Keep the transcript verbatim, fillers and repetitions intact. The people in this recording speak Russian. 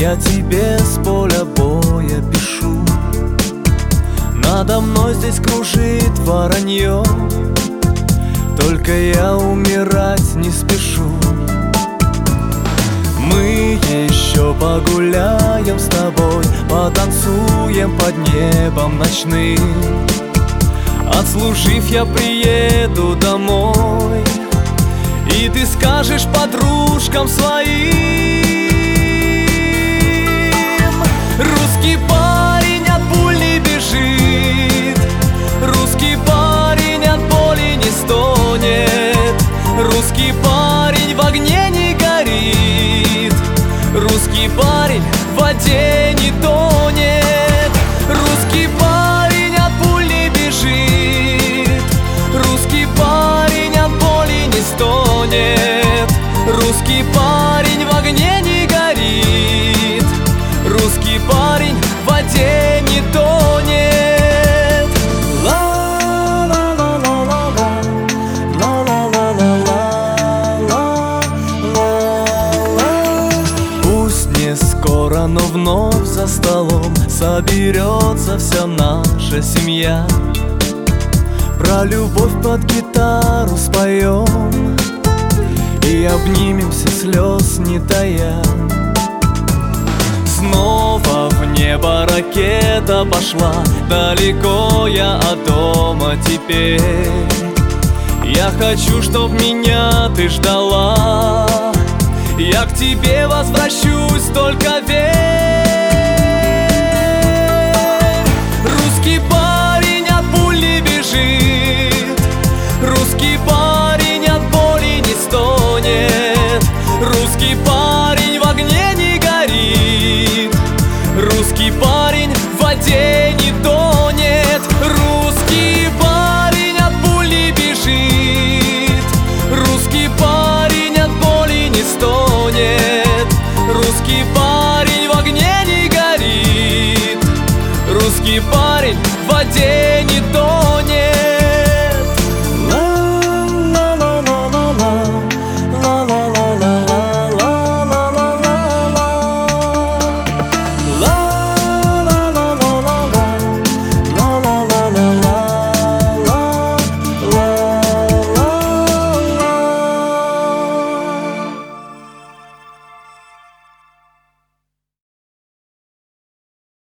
Я тебе с поля боя пишу. Надо мной здесь кружит воронье, только я умирать не спешу. Мы еще погуляем с тобой, потанцуем под небом ночным. Отслужив, я приеду домой, и ты скажешь подружкам своим: русский парень от пуль не бежит, русский парень от боли не стонет, русский парень в огне не горит, русский парень в воде не тонет, русский парень от пуль не бежит, русский парень от боли не стонет, русский парень в огне не горит, русский парень в воде не тонет. Ла-ла-ла-ла-ла-ла, ла-ла-ла-ла-ла-ла-ла. Пусть не скоро, но вновь за столом соберется вся наша семья. Про любовь под гитару споем и обнимемся, слез не тая. Снова в небо ракета пошла, далеко я от дома теперь. Я хочу, чтоб меня ты ждала, я к тебе возвращусь, только верь. Русский парень от пуль не бежит, русский парень от боли не стонет, русский парень в огне не горит, русский парень в воде не тонет, русский парень от пуль не бежит, русский парень от боли не стонет, русский парень в огне не горит, русский парень в воде не тонет.